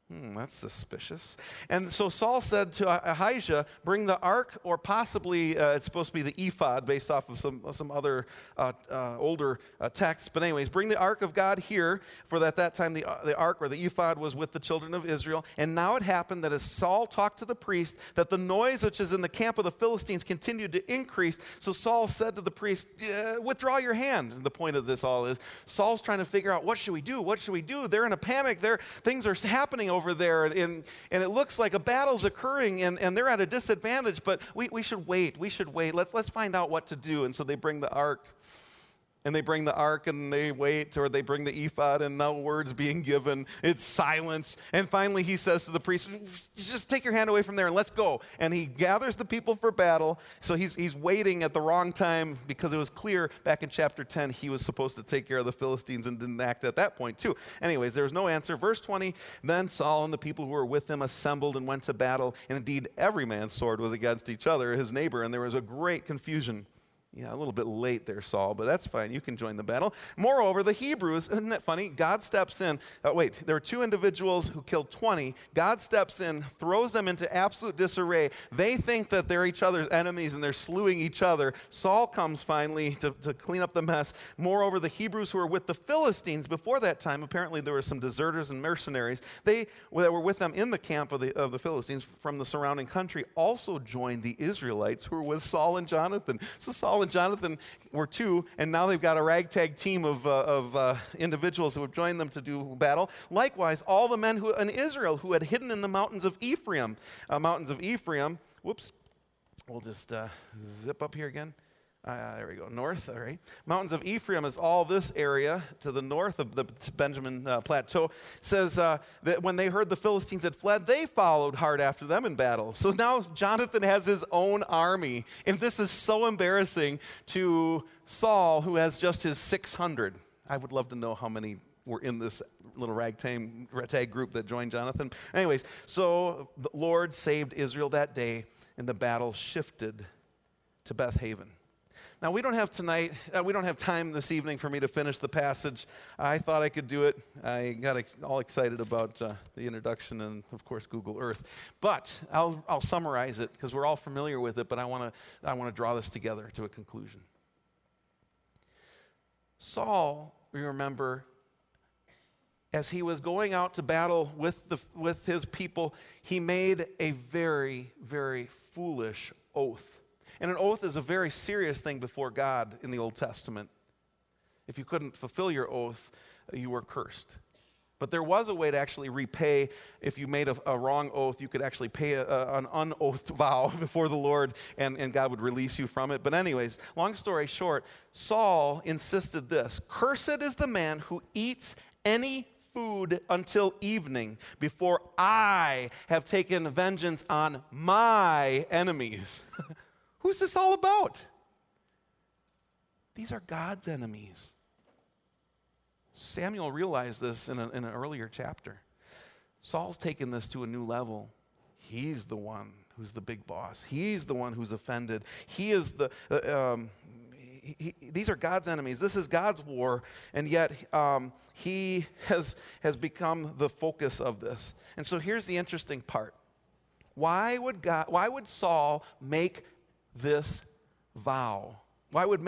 [SPEAKER 1] That's suspicious. And so Saul said to Ahijah, bring the ark, or possibly it's supposed to be the ephod based off of some other older texts. But anyways, bring the ark of God here, for at that time the ark or the ephod was with the children of Israel. And now it happened that as Saul talked to the priest, that the noise which is in the camp of the Philistines continued to increase. So Saul said to the priest, withdraw your hand. And the point of this all is Saul's trying to figure out, what should we do? What should we do? They're in a panic. Things are happening over there, and it looks like a battle's occurring, and they're at a disadvantage, but we should wait. Let's find out what to do. And so they bring the ark. And they bring the ark and they wait, or they bring the ephod and no words being given. It's silence. And finally he says to the priest, just take your hand away from there and let's go. And he gathers the people for battle. So he's waiting at the wrong time, because it was clear back in chapter 10 he was supposed to take care of the Philistines and didn't act at that point too. Anyways, there was no answer. Verse 20, then Saul and the people who were with him assembled and went to battle. And indeed every man's sword was against each other, his neighbor, and there was a great confusion. Yeah, a little bit late there, Saul, but that's fine. You can join the battle. Moreover, the Hebrews, isn't that funny? God steps in. There were 2 individuals who killed 20. God steps in, throws them into absolute disarray. They think that they're each other's enemies and they're slewing each other. Saul comes finally to clean up the mess. Moreover, the Hebrews who were with the Philistines before that time, apparently there were some deserters and mercenaries. They that were with them in the camp of the Philistines from the surrounding country also joined the Israelites who were with Saul and Jonathan. So Saul and Jonathan were 2, and now they've got a ragtag team of individuals who have joined them to do battle. Likewise, all the men in Israel who had hidden in the mountains of Ephraim. Whoops. We'll just zip up here again. There we go, north, all right. Mountains of Ephraim is all this area to the north of the Benjamin Plateau. Says that when they heard the Philistines had fled, they followed hard after them in battle. So now Jonathan has his own army, and this is so embarrassing to Saul, who has just his 600. I would love to know how many were in this little ragtag group that joined Jonathan. Anyways, so the Lord saved Israel that day, and the battle shifted to Beth Haven. Now, we don't have time this evening for me to finish the passage. I thought I could do it. I got all excited about the introduction and, of course, Google Earth. But I'll summarize it because we're all familiar with it, but I want to draw this together to a conclusion. Saul, we remember, as he was going out to battle with his people, he made a very, very foolish oath. And an oath is a very serious thing before God in the Old Testament. If you couldn't fulfill your oath, you were cursed. But there was a way to actually repay. If you made a wrong oath, you could actually pay an unoathed vow before the Lord, and God would release you from it. But anyways, long story short, Saul insisted this: cursed is the man who eats any food until evening before I have taken vengeance on my enemies. Who's this all about? These are God's enemies. Samuel realized this in an earlier chapter. Saul's taken this to a new level. He's the one who's the big boss. He's the one who's offended. He is these are God's enemies. This is God's war, and yet he has become the focus of this. And so here's the interesting part. Why would Saul make this vow? Why would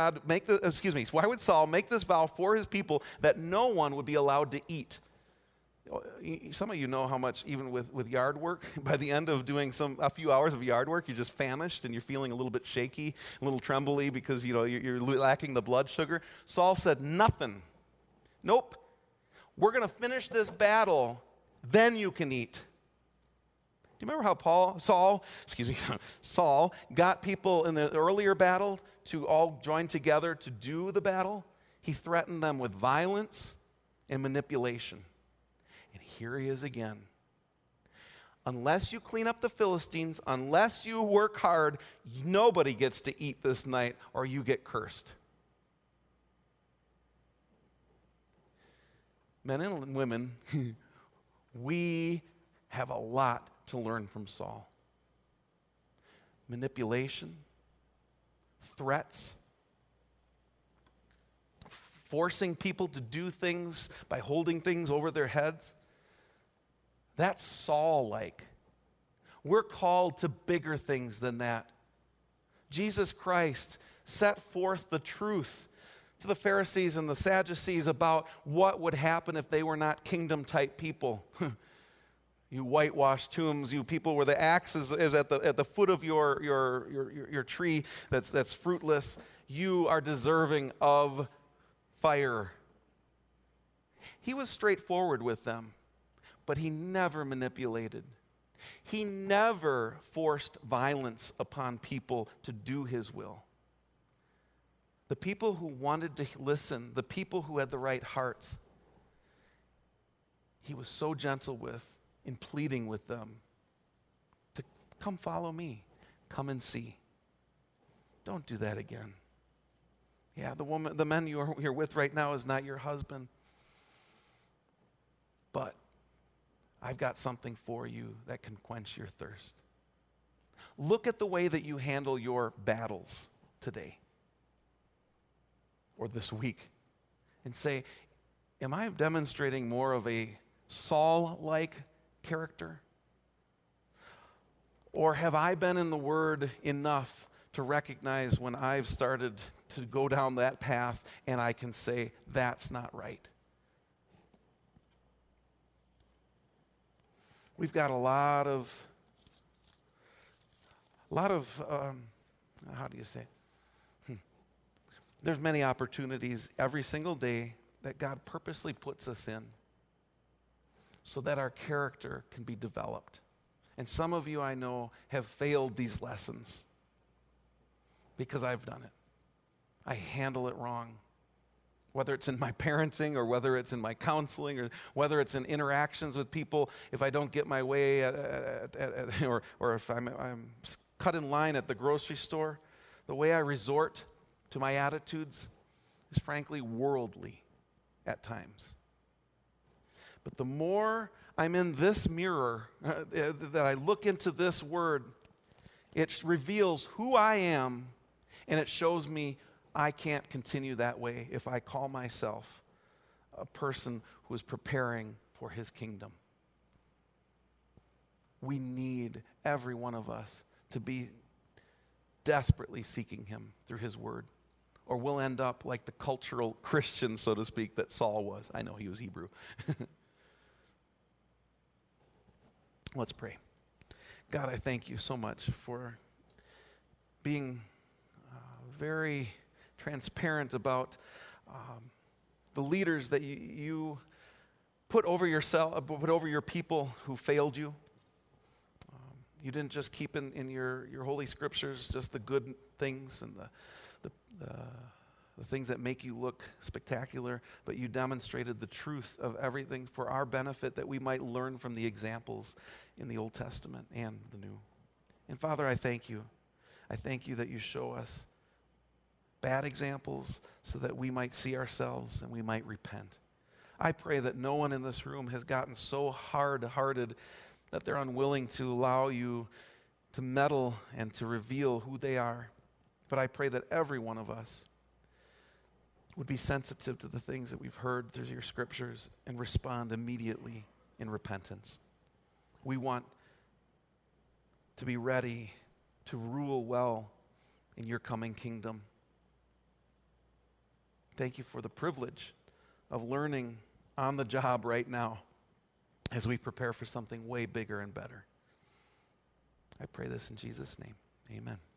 [SPEAKER 1] Saul make this vow for his people that no one would be allowed to eat? Some of you know how much, even with yard work, by the end of doing a few hours of yard work, you're just famished and you're feeling a little bit shaky, a little trembly because you're lacking the blood sugar. Saul said, nothing. Nope. We're going to finish this battle, then you can eat. Do you remember how Saul got people in the earlier battle to all join together to do the battle? He threatened them with violence and manipulation. And here he is again. Unless you clean up the Philistines, unless you work hard, nobody gets to eat this night or you get cursed. Men and women, we have a lot to learn from Saul. Manipulation, threats, forcing people to do things by holding things over their heads. That's Saul-like. We're called to bigger things than that. Jesus Christ set forth the truth to the Pharisees and the Sadducees about what would happen if they were not kingdom-type people. You whitewashed tombs, you people where the axe is at the foot of your tree that's fruitless. You are deserving of fire. He was straightforward with them, but he never manipulated. He never forced violence upon people to do his will. The people who wanted to listen, the people who had the right hearts, he was so gentle with, in pleading with them to come follow me, come and see. Don't do that again. Yeah, the man you're with right now is not your husband, but I've got something for you that can quench your thirst. Look at the way that you handle your battles today or this week and say, am I demonstrating more of a Saul-like character? Or have I been in the Word enough to recognize when I've started to go down that path and I can say, that's not right? We've got a lot of how do you say? There's many opportunities every single day that God purposely puts us in so that our character can be developed. And some of you, I know, have failed these lessons because I've done it. I handle it wrong. Whether it's in my parenting or whether it's in my counseling or whether it's in interactions with people, if I don't get my way or if I'm cut in line at the grocery store, the way I resort to my attitudes is frankly worldly at times. But the more I'm in this mirror, that I look into this word, it reveals who I am, and it shows me I can't continue that way if I call myself a person who is preparing for his kingdom. We need, every one of us, to be desperately seeking him through his word, or we'll end up like the cultural Christian, so to speak, that Saul was. I know he was Hebrew. Let's pray. God, I thank you so much for being very transparent about the leaders that you put over yourself, put over your people who failed you. You didn't just keep in your holy scriptures just the good things and the things that make you look spectacular, but you demonstrated the truth of everything for our benefit, that we might learn from the examples in the Old Testament and the New. And Father, I thank you. I thank you that you show us bad examples so that we might see ourselves and we might repent. I pray that no one in this room has gotten so hard-hearted that they're unwilling to allow you to meddle and to reveal who they are. But I pray that every one of us would be sensitive to the things that we've heard through your scriptures and respond immediately in repentance. We want to be ready to rule well in your coming kingdom. Thank you for the privilege of learning on the job right now as we prepare for something way bigger and better. I pray this in Jesus' name. Amen.